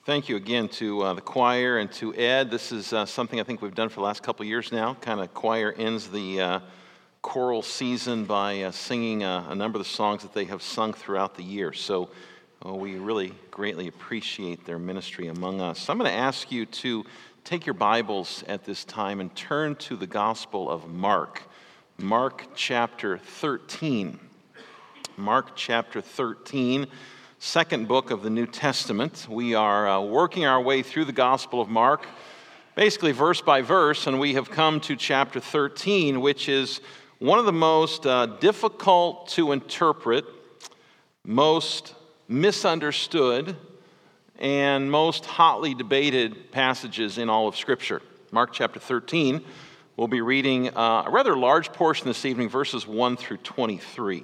Thank you again to the choir and to Ed. This is something I think we've done for the last couple of years now. Kind of choir ends the choral season by singing a number of the songs that they have sung throughout the year. So we really greatly appreciate their ministry among us. So I'm going to ask you to take your Bibles at this time and turn to the Gospel of Mark. Mark chapter 13. Mark chapter 13. Second book of the New Testament. We are working our way through the Gospel of Mark, basically verse by verse, and we have come to chapter 13, which is one of the most difficult to interpret, most misunderstood, and most hotly debated passages in all of Scripture. Mark chapter 13, we'll be reading a rather large portion this evening, verses 1 through 23.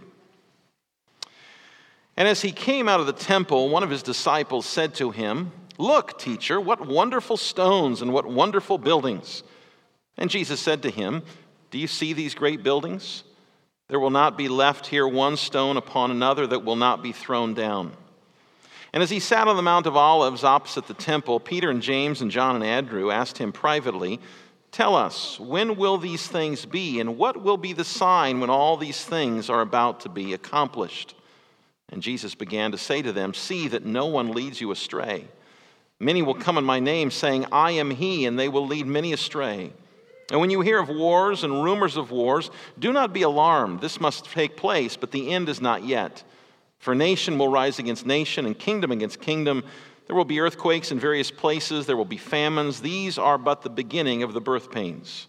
And as he came out of the temple, one of his disciples said to him, "Look, teacher, what wonderful stones and what wonderful buildings." And Jesus said to him, "Do you see these great buildings? There will not be left here one stone upon another that will not be thrown down." And as he sat on the Mount of Olives opposite the temple, Peter and James and John and Andrew asked him privately, "Tell us, when will these things be, and what will be the sign when all these things are about to be accomplished?" And Jesus began to say to them, "See that no one leads you astray. Many will come in my name, saying, 'I am he,' and they will lead many astray. And when you hear of wars and rumors of wars, do not be alarmed. This must take place, but the end is not yet. For nation will rise against nation, and kingdom against kingdom. There will be earthquakes in various places. There will be famines. These are but the beginning of the birth pains.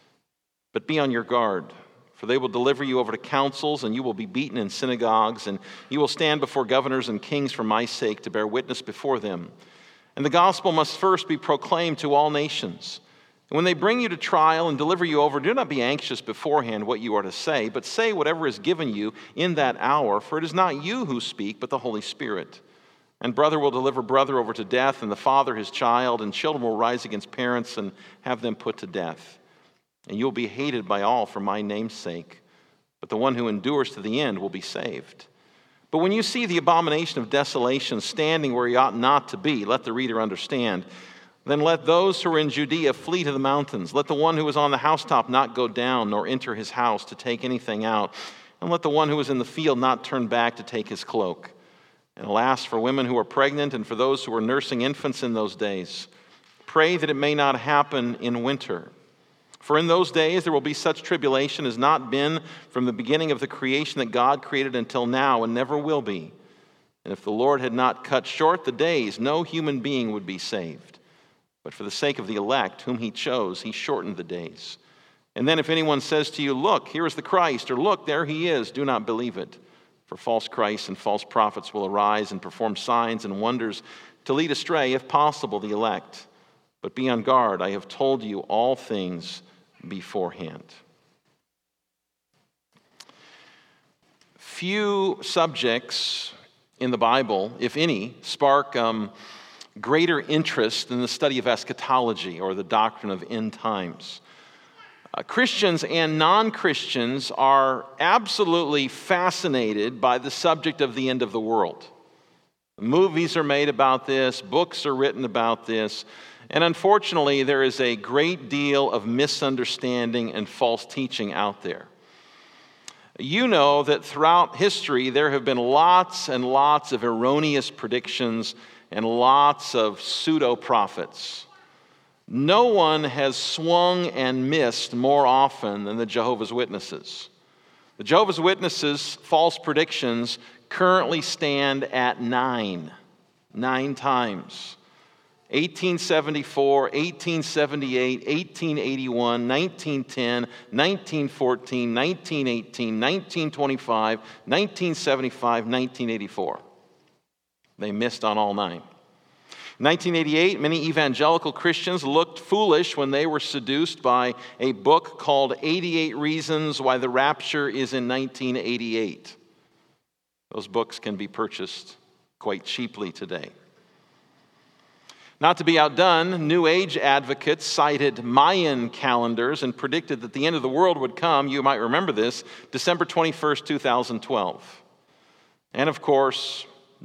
But be on your guard. For they will deliver you over to councils, and you will be beaten in synagogues, and you will stand before governors and kings for my sake to bear witness before them. And the gospel must first be proclaimed to all nations. And when they bring you to trial and deliver you over, do not be anxious beforehand what you are to say, but say whatever is given you in that hour, for it is not you who speak, but the Holy Spirit. And brother will deliver brother over to death, and the father his child, and children will rise against parents and have them put to death. And you will be hated by all for my name's sake, but the one who endures to the end will be saved. But when you see the abomination of desolation standing where he ought not to be," let the reader understand, "then let those who are in Judea flee to the mountains. Let the one who is on the housetop not go down, nor enter his house to take anything out. And let the one who is in the field not turn back to take his cloak. And alas, for women who are pregnant and for those who are nursing infants in those days. Pray that it may not happen in winter. For in those days there will be such tribulation as not been from the beginning of the creation that God created until now, and never will be. And if the Lord had not cut short the days, no human being would be saved. But for the sake of the elect, whom he chose, he shortened the days. And then if anyone says to you, 'Look, here is the Christ,' or 'Look, there he is,' do not believe it. For false Christs and false prophets will arise and perform signs and wonders to lead astray, if possible, the elect. But be on guard, I have told you all things beforehand." Few subjects in the Bible, if any, spark greater interest than the study of eschatology or the doctrine of end times. Christians and non-Christians are absolutely fascinated by the subject of the end of the world. Movies are made about this, books are written about this, and unfortunately there is a great deal of misunderstanding and false teaching out there. You know that throughout history there have been lots and lots of erroneous predictions and lots of pseudo-prophets. No one has swung and missed more often than the Jehovah's Witnesses. The Jehovah's Witnesses' false predictions currently stand at nine times. 1874, 1878, 1881, 1910, 1914, 1918, 1925, 1975, 1984. They missed on all nine. In 1988, many evangelical Christians looked foolish when they were seduced by a book called 88 Reasons Why the Rapture is in 1988. Those books can be purchased quite cheaply today. Not to be outdone, New Age advocates cited Mayan calendars and predicted that the end of the world would come, you might remember this, December 21st, 2012. And of course,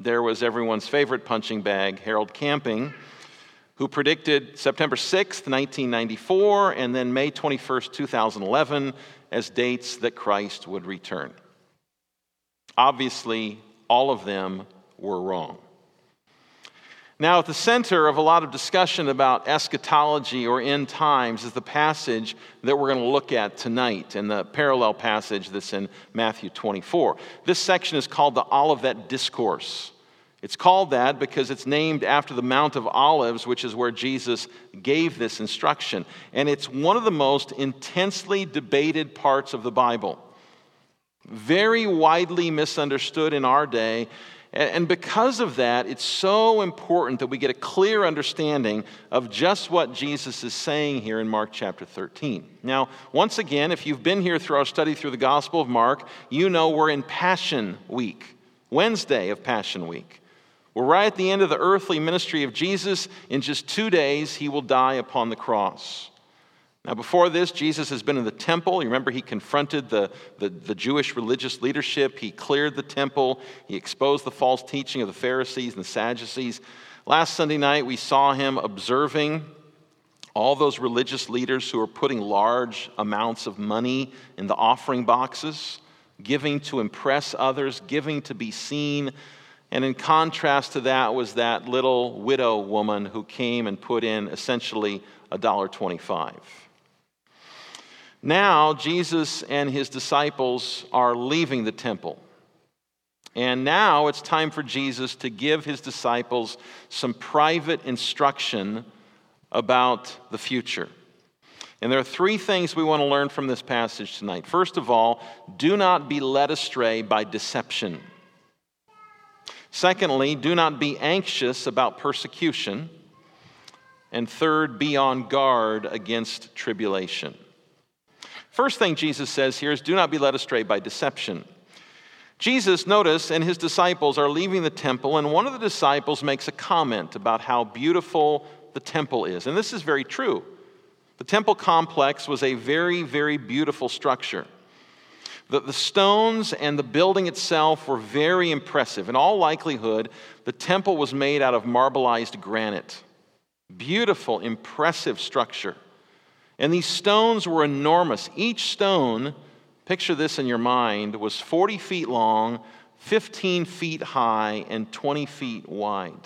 there was everyone's favorite punching bag, Harold Camping, who predicted September 6th, 1994, and then May 21st, 2011, as dates that Christ would return. Obviously, all of them were wrong. Now, at the center of a lot of discussion about eschatology or end times is the passage that we're going to look at tonight, and the parallel passage that's in Matthew 24. This section is called the Olivet Discourse. It's called that because it's named after the Mount of Olives, which is where Jesus gave this instruction. And it's one of the most intensely debated parts of the Bible. Very widely misunderstood in our day. And because of that, it's so important that we get a clear understanding of just what Jesus is saying here in Mark chapter 13. Now, once again, if you've been here through our study through the Gospel of Mark, you know we're in Passion Week, Wednesday of Passion Week. We're right at the end of the earthly ministry of Jesus. In just 2 days, he will die upon the cross. Now, before this, Jesus has been in the temple. You remember he confronted the Jewish religious leadership. He cleared the temple. He exposed the false teaching of the Pharisees and the Sadducees. Last Sunday night, we saw him observing all those religious leaders who are putting large amounts of money in the offering boxes, giving to impress others, giving to be seen. And in contrast to that was that little widow woman who came and put in essentially $1.25. Now, Jesus and his disciples are leaving the temple. And now it's time for Jesus to give his disciples some private instruction about the future. And there are 3 things we want to learn from this passage tonight. First of all, do not be led astray by deception. Secondly, do not be anxious about persecution. And third, be on guard against tribulation. First thing Jesus says here is do not be led astray by deception. Jesus, notice, and his disciples are leaving the temple, and one of the disciples makes a comment about how beautiful the temple is. And this is very true. The temple complex was a very, very beautiful structure. The stones and the building itself were very impressive. In all likelihood, the temple was made out of marbleized granite. Beautiful, impressive structure. And these stones were enormous. Each stone, picture this in your mind, was 40 feet long, 15 feet high, and 20 feet wide.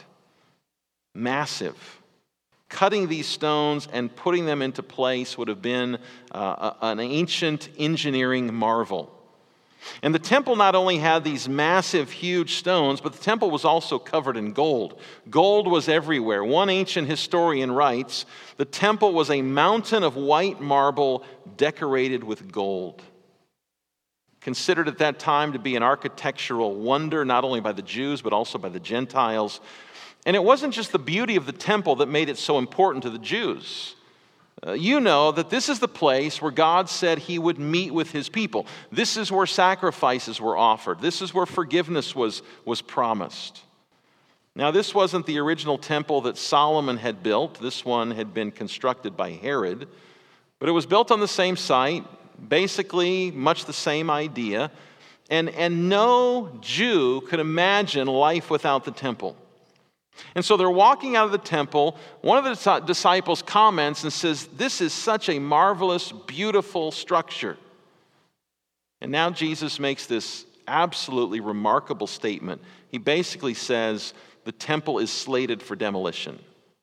Massive. Cutting these stones and putting them into place would have been an ancient engineering marvel. And the temple not only had these massive, huge stones, but the temple was also covered in gold. Gold was everywhere. One ancient historian writes, the temple was a mountain of white marble decorated with gold. Considered at that time to be an architectural wonder, not only by the Jews, but also by the Gentiles. And it wasn't just the beauty of the temple that made it so important to the Jews. You know that this is the place where God said he would meet with his people. This is where sacrifices were offered. This is where forgiveness was promised. Now, this wasn't the original temple that Solomon had built. This one had been constructed by Herod. But it was built on the same site, basically much the same idea. And no Jew could imagine life without the temple. And so they're walking out of the temple. One of the disciples comments and says, "This is such a marvelous, beautiful structure." And now Jesus makes this absolutely remarkable statement. He basically says, the temple is slated for demolition.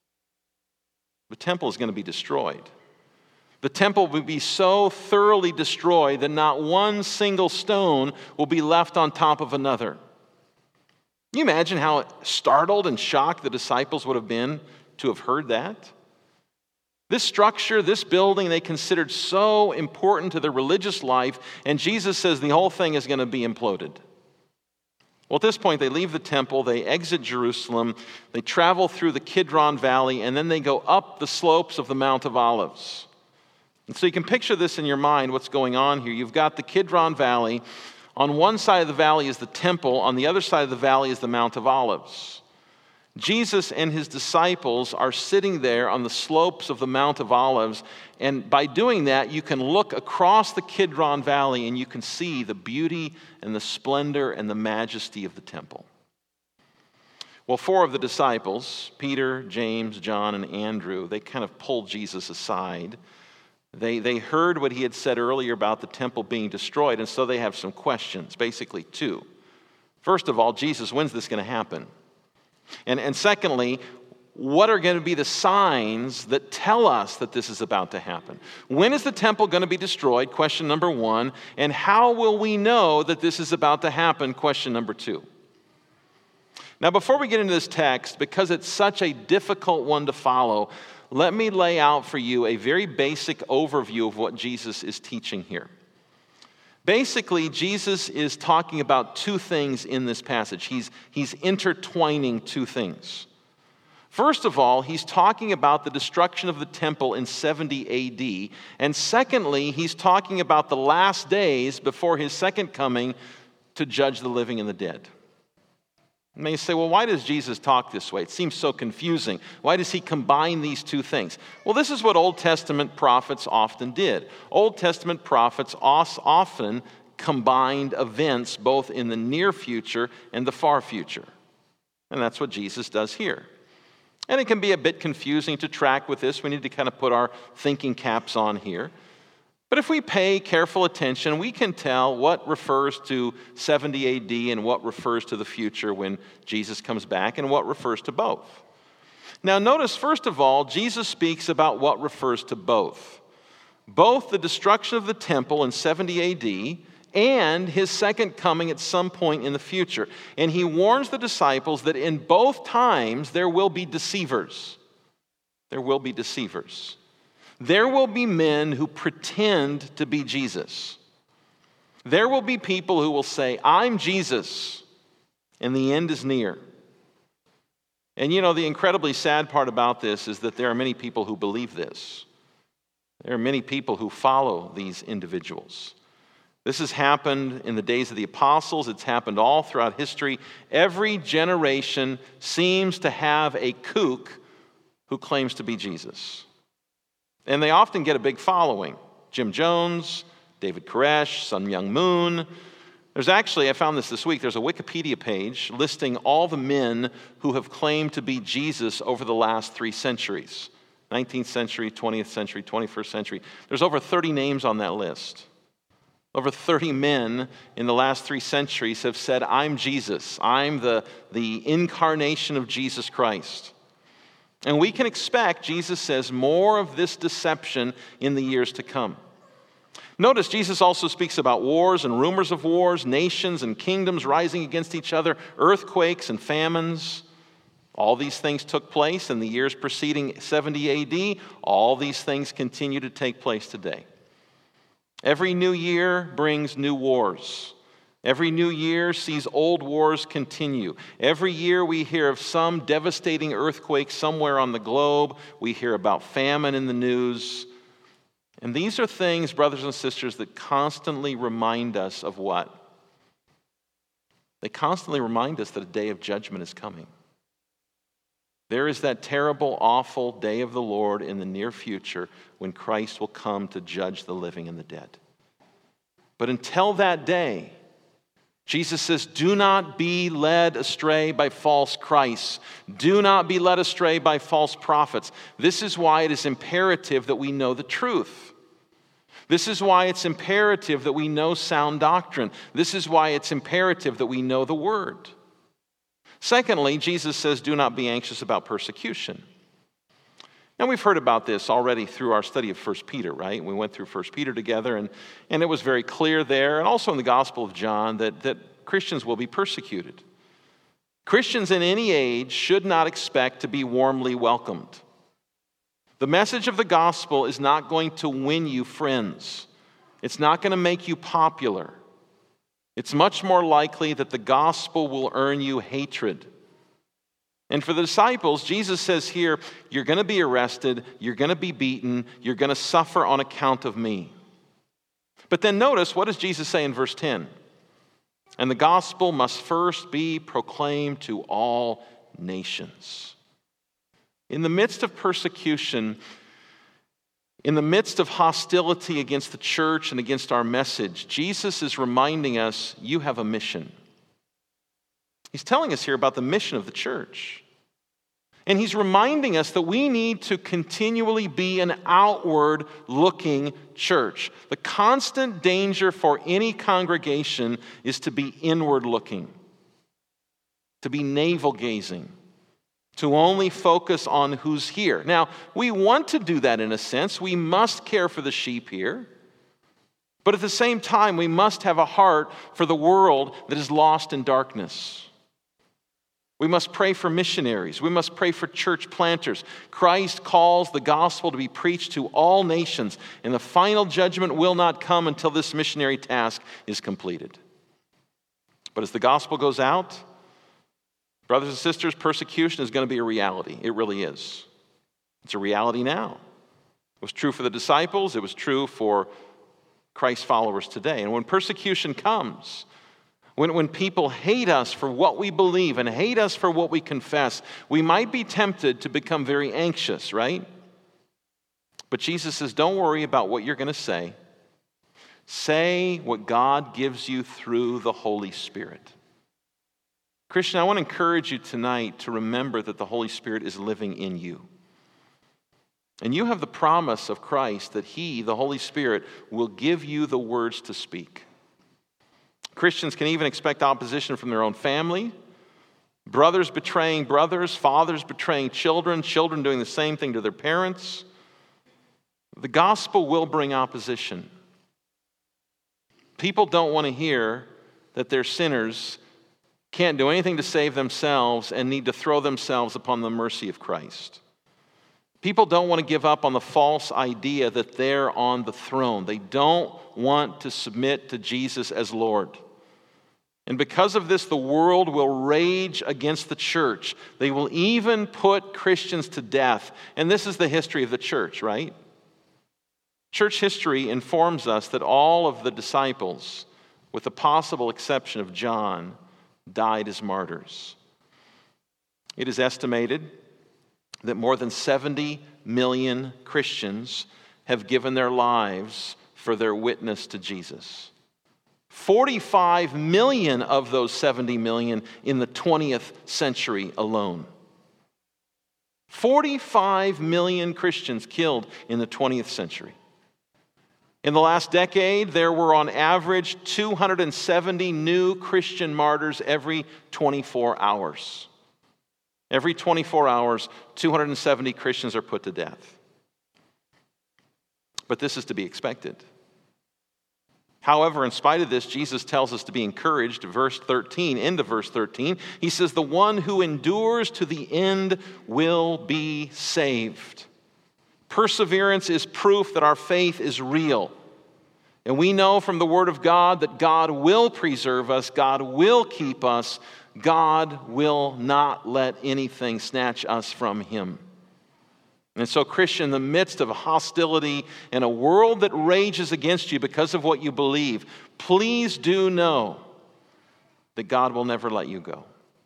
The temple is going to be destroyed. The temple will be so thoroughly destroyed that not one single stone will be left on top of another. Can you imagine how startled and shocked the disciples would have been to have heard that? This structure, this building, they considered so important to their religious life, and Jesus says the whole thing is going to be imploded. Well, at this point, they leave the temple, they exit Jerusalem, they travel through the Kidron Valley, and then they go up the slopes of the Mount of Olives. And so you can picture this in your mind, what's going on here. You've got the Kidron Valley. On one side of the valley is the temple. On the other side of the valley is the Mount of Olives. Jesus and his disciples are sitting there on the slopes of the Mount of Olives. And by doing that, you can look across the Kidron Valley and you can see the beauty and the splendor and the majesty of the temple. Well, four of the disciples, Peter, James, John, and Andrew, they kind of pulled Jesus aside. They heard what he had said earlier about the temple being destroyed, and so they have some questions, basically two. First of all, Jesus, when's this going to happen? And secondly, what are going to be the signs that tell us that this is about to happen? When is the temple going to be destroyed? Question number one. And how will we know that this is about to happen? Question number two. Now, before we get into this text, because it's such a difficult one to follow, let me lay out for you a very basic overview of what Jesus is teaching here. Basically, Jesus is talking about two things in this passage. He's intertwining two things. First of all, he's talking about the destruction of the temple in 70 AD. And secondly, he's talking about the last days before his second coming to judge the living and the dead. You may say, well, why does Jesus talk this way? It seems so confusing. Why does he combine these two things? Well, this is what Old Testament prophets often did. Old Testament prophets often combined events both in the near future and the far future. And that's what Jesus does here. And it can be a bit confusing to track with this. We need to kind of put our thinking caps on here. But if we pay careful attention, we can tell what refers to 70 AD and what refers to the future when Jesus comes back and what refers to both. Now notice, first of all, Jesus speaks about what refers to both. Both the destruction of the temple in 70 AD and his second coming at some point in the future. And he warns the disciples that in both times there will be deceivers. There will be deceivers. There will be men who pretend to be Jesus. There will be people who will say, I'm Jesus, and the end is near. And you know, the incredibly sad part about this is that there are many people who believe this. There are many people who follow these individuals. This has happened in the days of the apostles. It's happened all throughout history. Every generation seems to have a kook who claims to be Jesus. And they often get a big following. Jim Jones, David Koresh, Sun Myung Moon. There's actually, I found this week, there's a Wikipedia page listing all the men who have claimed to be Jesus over the last 3 centuries. 19th century, 20th century, 21st century. There's over 30 names on that list. Over 30 men in the last 3 centuries have said, I'm Jesus. I'm the incarnation of Jesus Christ. And we can expect, Jesus says, more of this deception in the years to come. Notice Jesus also speaks about wars and rumors of wars, nations and kingdoms rising against each other, earthquakes and famines. All these things took place in the years preceding 70 AD. All these things continue to take place today. Every new year brings new wars. Every new year sees old wars continue. Every year we hear of some devastating earthquake somewhere on the globe. We hear about famine in the news. And these are things, brothers and sisters, that constantly remind us of what? They constantly remind us that a day of judgment is coming. There is that terrible, awful day of the Lord in the near future when Christ will come to judge the living and the dead. But until that day, Jesus says, do not be led astray by false Christs. Do not be led astray by false prophets. This is why it is imperative that we know the truth. This is why it's imperative that we know sound doctrine. This is why it's imperative that we know the Word. Secondly, Jesus says, do not be anxious about persecution. And we've heard about this already through our study of 1 Peter, right? We went through 1 Peter together, and it was very clear there, and also in the Gospel of John, that Christians will be persecuted. Christians in any age should not expect to be warmly welcomed. The message of the gospel is not going to win you friends. It's not going to make you popular. It's much more likely that the gospel will earn you hatred. And for the disciples, Jesus says here, you're going to be arrested, you're going to be beaten, you're going to suffer on account of me. But then notice, what does Jesus say in verse 10? And the gospel must first be proclaimed to all nations. In the midst of persecution, in the midst of hostility against the church and against our message, Jesus is reminding us, you have a mission. He's telling us here about the mission of the church. And he's reminding us that we need to continually be an outward-looking church. The constant danger for any congregation is to be inward-looking, to be navel-gazing, to only focus on who's here. Now, we want to do that in a sense. We must care for the sheep here. But at the same time, we must have a heart for the world that is lost in darkness. We must pray for missionaries. We must pray for church planters. Christ calls the gospel to be preached to all nations, and the final judgment will not come until this missionary task is completed. But as the gospel goes out, brothers and sisters, persecution is going to be a reality. It really is. It's a reality now. It was true for the disciples. It was true for Christ's followers today. And when persecution comes, when people hate us for what we believe and hate us for what we confess, we might be tempted to become very anxious, right? But Jesus says, don't worry about what you're going to say. Say what God gives you through the Holy Spirit. Christian, I want to encourage you tonight to remember that the Holy Spirit is living in you. And you have the promise of Christ that He, the Holy Spirit, will give you the words to speak. Christians can even expect opposition from their own family, brothers betraying brothers, fathers betraying children, children doing the same thing to their parents. The gospel will bring opposition. People don't want to hear that they're sinners, can't do anything to save themselves, and need to throw themselves upon the mercy of Christ. People don't want to give up on the false idea that they're on the throne. They don't want to submit to Jesus as Lord. And because of this, the world will rage against the church. They will even put Christians to death. And this is the history of the church, right? Church history informs us that all of the disciples, with the possible exception of John, died as martyrs. It is estimated that more than 70 million Christians have given their lives for their witness to Jesus. 45 million of those 70 million in the 20th century alone. 45 million Christians killed in the 20th century. In the last decade, there were on average 270 new Christian martyrs every 24 hours. Every 24 hours, 270 Christians are put to death. But this is to be expected. However, in spite of this, Jesus tells us to be encouraged. Verse 13, into verse 13, he says, the one who endures to the end will be saved. Perseverance is proof that our faith is real. And we know from the Word of God that God will preserve us, God will keep us, God will not let anything snatch us from Him. And so, Christian, in the midst of hostility and a world that rages against you because of what you believe, please do know that God will never let you go.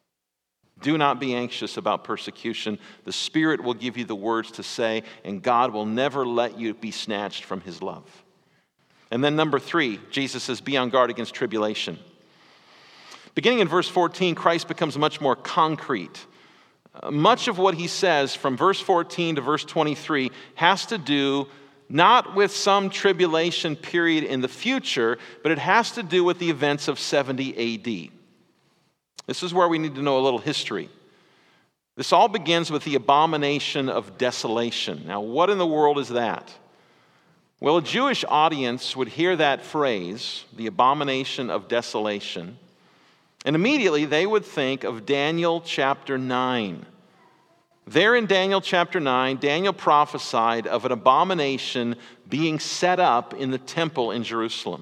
Do not be anxious about persecution. The Spirit will give you the words to say, and God will never let you be snatched from His love. And then number 3, Jesus says, be on guard against tribulation. Beginning in verse 14, Christ becomes much more concrete. Much of what he says from verse 14 to verse 23 has to do not with some tribulation period in the future, but it has to do with the events of 70 AD. This is where we need to know a little history. This all begins with the abomination of desolation. Now, what in the world is that? Well, a Jewish audience would hear that phrase, the abomination of desolation, and immediately they would think of Daniel chapter 9. There in Daniel chapter 9, Daniel prophesied of an abomination being set up in the temple in Jerusalem.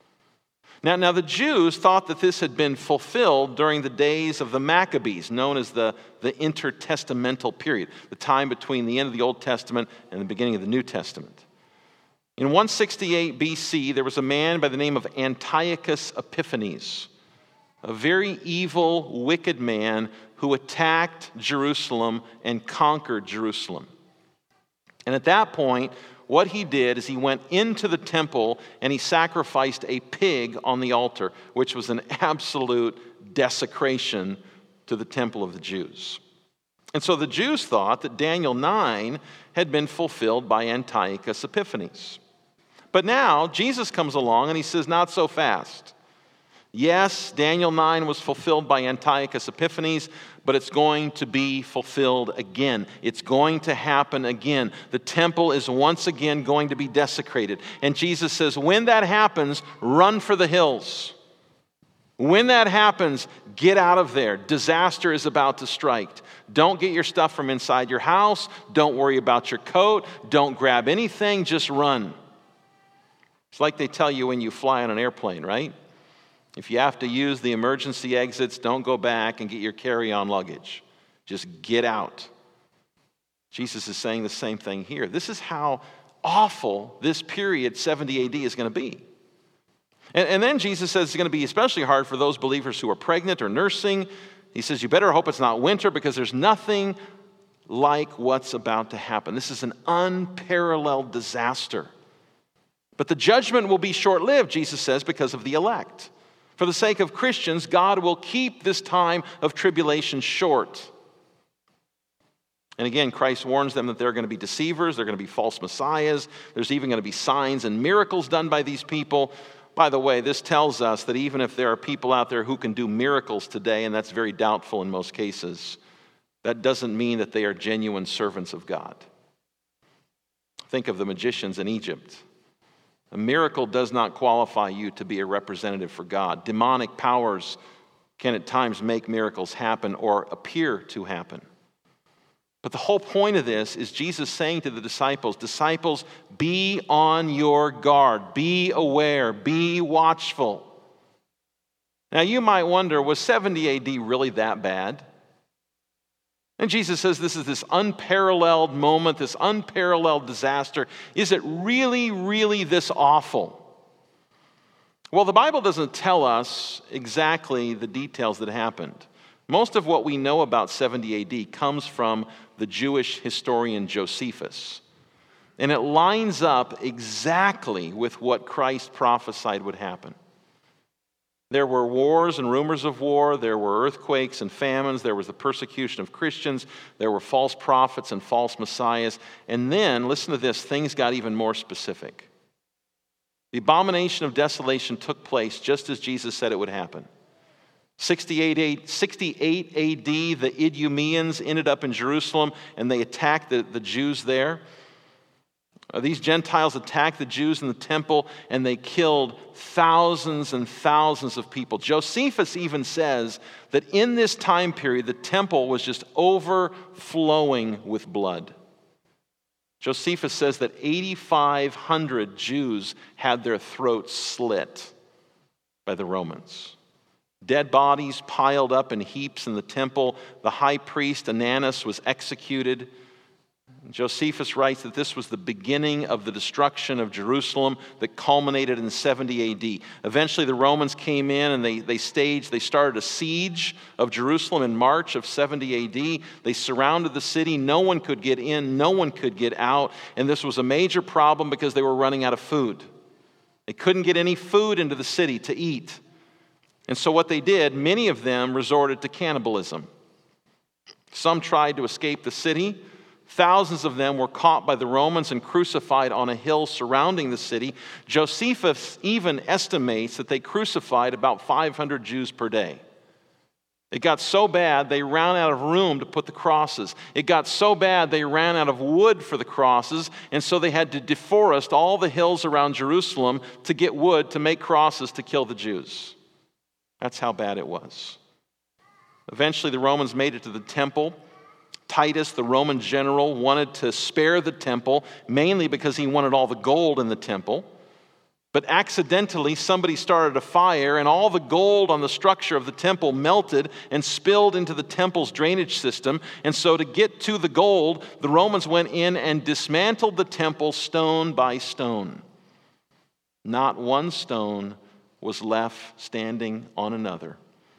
Now the Jews thought that this had been fulfilled during the days of the Maccabees, known as the intertestamental period, the time between the end of the Old Testament and the beginning of the New Testament. In 168 BC, there was a man by the name of Antiochus Epiphanes, a very evil, wicked man who attacked Jerusalem and conquered Jerusalem. And at that point, what he did is he went into the temple and he sacrificed a pig on the altar, which was an absolute desecration to the temple of the Jews. And so the Jews thought that Daniel 9 had been fulfilled by Antiochus Epiphanes. But now Jesus comes along and he says, not so fast. Yes, Daniel 9 was fulfilled by Antiochus Epiphanes, but it's going to be fulfilled again. It's going to happen again. The temple is once again going to be desecrated. And Jesus says, when that happens, run for the hills. When that happens, get out of there. Disaster is about to strike. Don't get your stuff from inside your house. Don't worry about your coat. Don't grab anything. Just run. It's like they tell you when you fly on an airplane, right? If you have to use the emergency exits, don't go back and get your carry-on luggage. Just get out. Jesus is saying the same thing here. This is how awful this period, 70 AD, is going to be. And then Jesus says it's going to be especially hard for those believers who are pregnant or nursing. He says, you better hope it's not winter because there's nothing like what's about to happen. This is an unparalleled disaster. But the judgment will be short-lived, Jesus says, because of the elect. For the sake of Christians, God will keep this time of tribulation short. And again, Christ warns them that there are going to be deceivers, there are going to be false messiahs, there's even going to be signs and miracles done by these people. By the way, this tells us that even if there are people out there who can do miracles today, and that's very doubtful in most cases, that doesn't mean that they are genuine servants of God. Think of the magicians in Egypt. A miracle does not qualify you to be a representative for God. Demonic powers can at times make miracles happen or appear to happen. But the whole point of this is Jesus saying to the disciples, be on your guard, be aware, be watchful. Now you might wonder, was 70 AD really that bad? And Jesus says this is this unparalleled moment, this unparalleled disaster. Is it really, really this awful? Well, the Bible doesn't tell us exactly the details that happened. Most of what we know about 70 AD comes from the Jewish historian Josephus. And it lines up exactly with what Christ prophesied would happen. There were wars and rumors of war. There were earthquakes and famines. There was the persecution of Christians. There were false prophets and false messiahs. And then, listen to this, things got even more specific. The abomination of desolation took place just as Jesus said it would happen. 68 AD, the Idumeans ended up in Jerusalem and they attacked the Jews there. These Gentiles attacked the Jews in the temple and they killed thousands and thousands of people. Josephus even says that in this time period, the temple was just overflowing with blood. Josephus says that 8,500 Jews had their throats slit by the Romans. Dead bodies piled up in heaps in the temple. The high priest Ananus was executed. Josephus writes that this was the beginning of the destruction of Jerusalem that culminated in 70 AD. Eventually the Romans came in and they started a siege of Jerusalem in March of 70 AD. They surrounded the city. No one could get in, no one could get out. And this was a major problem because they were running out of food. They couldn't get any food into the city to eat. And so what they did, many of them resorted to cannibalism. Some tried to escape the city. Thousands of them were caught by the Romans and crucified on a hill surrounding the city. Josephus even estimates that they crucified about 500 Jews per day. It got so bad they ran out of room to put the crosses. It got so bad they ran out of wood for the crosses, and so they had to deforest all the hills around Jerusalem to get wood to make crosses to kill the Jews. That's how bad it was. Eventually the Romans made it to the temple. Titus, the Roman general, wanted to spare the temple, mainly because he wanted all the gold in the temple. But accidentally, somebody started a fire, and all the gold on the structure of the temple melted and spilled into the temple's drainage system. And so to get to the gold, the Romans went in and dismantled the temple stone by stone. Not one stone was left standing on another,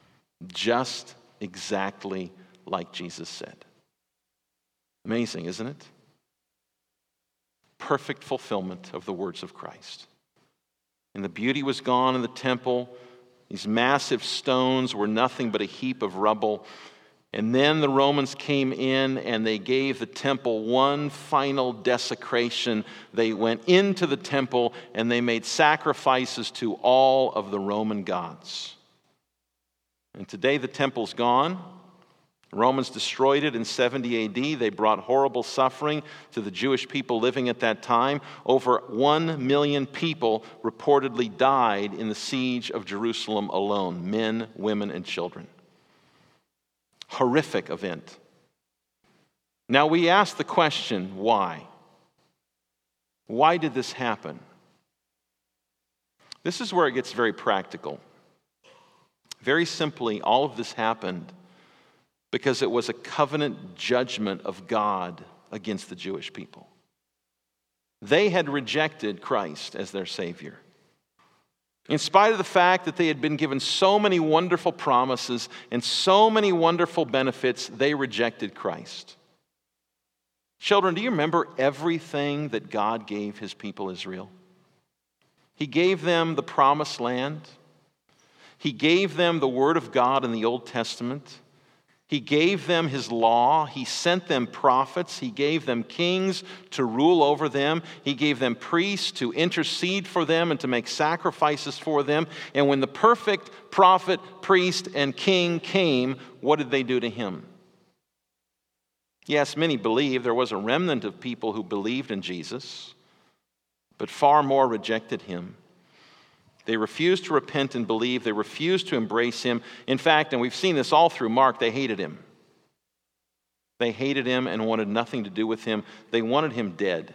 just exactly like Jesus said. Amazing, isn't it? Perfect fulfillment of the words of Christ. And the beauty was gone in the temple. These massive stones were nothing but a heap of rubble. And then the Romans came in and they gave the temple one final desecration. They went into the temple and they made sacrifices to all of the Roman gods. And today the temple's gone. The Romans destroyed it in 70 AD. They brought horrible suffering to the Jewish people living at that time. Over 1 million people reportedly died in the siege of Jerusalem alone, men, women, and children. Horrific event. Now we ask the question, why? Why did this happen? This is where it gets very practical. Very simply, all of this happened because it was a covenant judgment of God against the Jewish people. They had rejected Christ as their Savior. In spite of the fact that they had been given so many wonderful promises and so many wonderful benefits, they rejected Christ. Children, do you remember everything that God gave his people Israel? He gave them the promised land. He gave them the Word of God in the Old Testament. He gave them his law. He sent them prophets. He gave them kings to rule over them. He gave them priests to intercede for them and to make sacrifices for them. And when the perfect prophet, priest, and king came, what did they do to him? Yes, many believe. There was a remnant of people who believed in Jesus, but far more rejected him. They refused to repent and believe. They refused to embrace him. In fact, and we've seen this all through Mark, they hated him. They hated him and wanted nothing to do with him. They wanted him dead.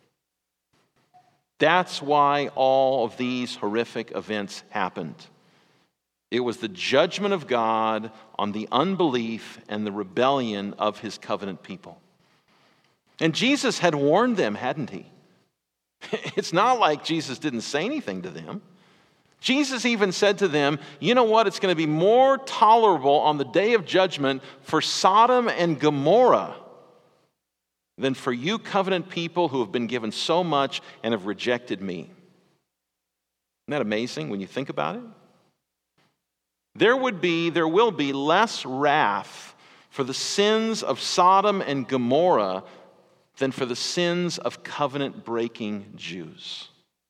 That's why all of these horrific events happened. It was the judgment of God on the unbelief and the rebellion of his covenant people. And Jesus had warned them, hadn't he? It's not like Jesus didn't say anything to them. Jesus even said to them, you know what? It's going to be more tolerable on the day of judgment for Sodom and Gomorrah than for you covenant people who have been given so much and have rejected me. Isn't that amazing when you think about it? There will be less wrath for the sins of Sodom and Gomorrah than for the sins of covenant-breaking Jews.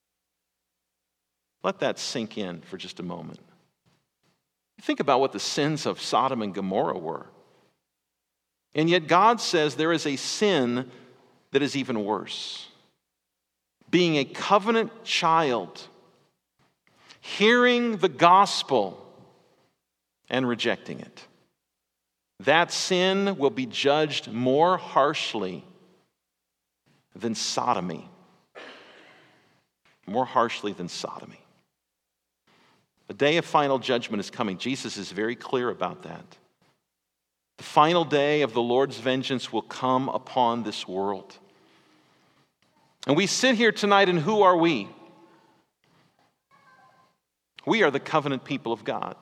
Let that sink in for just a moment. Think about what the sins of Sodom and Gomorrah were. And yet God says there is a sin that is even worse. Being a covenant child, hearing the gospel and rejecting it. That sin will be judged more harshly than sodomy. More harshly than sodomy. A day of final judgment is coming. Jesus is very clear about that. The final day of the Lord's vengeance will come upon this world. And we sit here tonight, and who are we? We are the covenant people of God.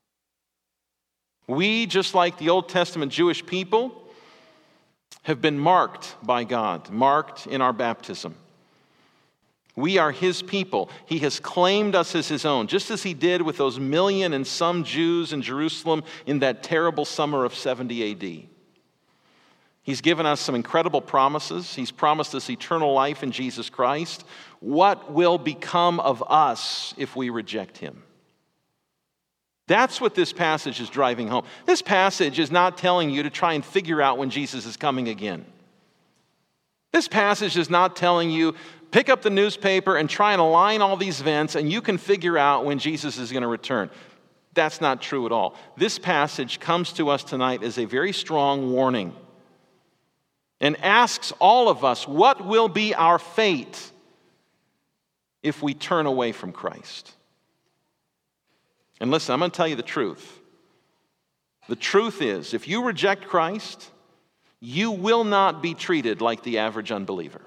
We, just like the Old Testament Jewish people, have been marked by God, marked in our baptism. We are his people. He has claimed us as his own, just as he did with those 1 million and some Jews in Jerusalem in that terrible summer of 70 AD. He's given us some incredible promises. He's promised us eternal life in Jesus Christ. What will become of us if we reject him? That's what this passage is driving home. This passage is not telling you to try and figure out when Jesus is coming again. This passage is not telling you, pick up the newspaper and try and align all these events and you can figure out when Jesus is going to return. That's not true at all. This passage comes to us tonight as a very strong warning and asks all of us, what will be our fate if we turn away from Christ? And listen, I'm going to tell you the truth. The truth is, if you reject Christ, you will not be treated like the average unbeliever.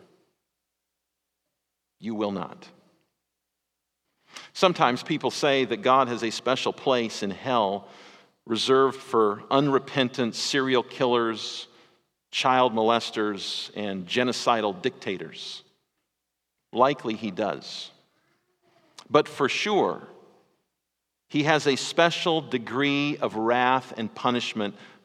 You will not. Sometimes people say that God has a special place in hell reserved for unrepentant serial killers, child molesters, and genocidal dictators. Likely he does. But for sure, he has a special degree of wrath and punishment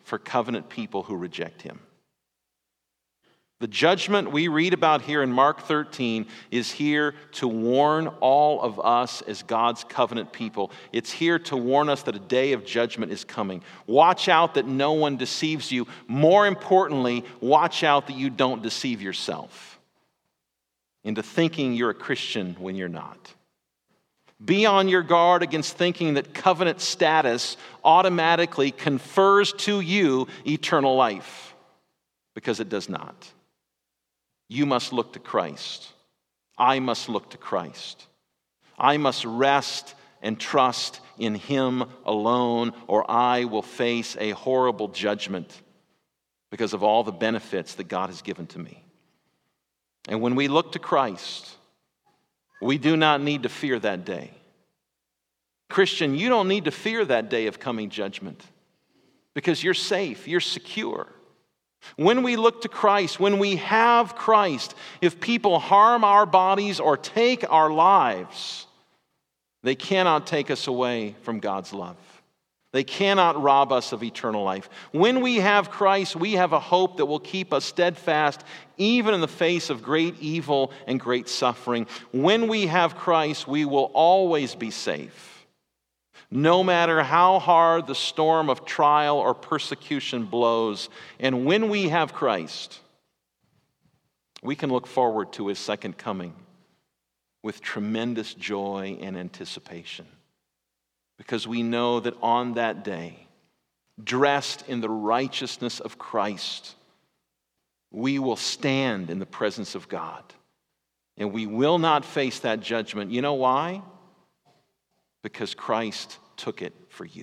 for covenant people who reject him. The judgment we read about here in Mark 13 is here to warn all of us as God's covenant people. It's here to warn us that a day of judgment is coming. Watch out that no one deceives you. More importantly, watch out that you don't deceive yourself into thinking you're a Christian when you're not. Be on your guard against thinking that covenant status automatically confers to you eternal life, because it does not. You must look to Christ. I must look to Christ. I must rest and trust in him alone, or I will face a horrible judgment because of all the benefits that God has given to me. And when we look to Christ, we do not need to fear that day. Christian, you don't need to fear that day of coming judgment because you're safe, you're secure. When we look to Christ, when we have Christ, if people harm our bodies or take our lives, they cannot take us away from God's love. They cannot rob us of eternal life. When we have Christ, we have a hope that will keep us steadfast even in the face of great evil and great suffering. When we have Christ, we will always be safe. No matter how hard the storm of trial or persecution blows. And when we have Christ, we can look forward to his second coming with tremendous joy and anticipation. Because we know that on that day, dressed in the righteousness of Christ, we will stand in the presence of God. And we will not face that judgment. You know why? Because Christ took it for you.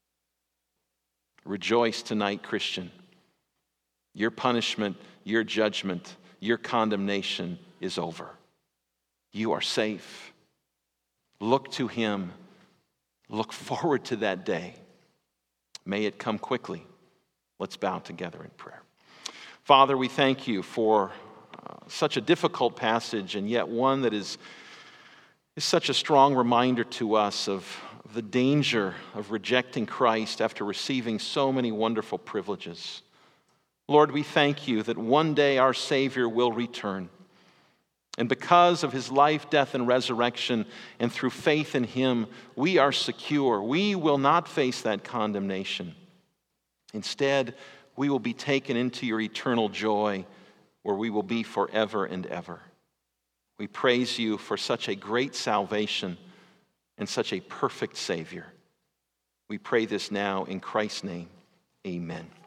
Rejoice tonight, Christian. Your punishment, your judgment, your condemnation is over. You are safe. Look to him. Look forward to that day. May it come quickly. Let's bow together in prayer. Father, we thank you for such a difficult passage, and yet one that is such a strong reminder to us of the danger of rejecting Christ after receiving so many wonderful privileges. Lord, we thank you that one day our Savior will return. And because of his life, death, and resurrection, and through faith in him, we are secure. We will not face that condemnation. Instead, we will be taken into your eternal joy, where we will be forever and ever. We praise you for such a great salvation and such a perfect Savior. We pray this now in Christ's name. Amen.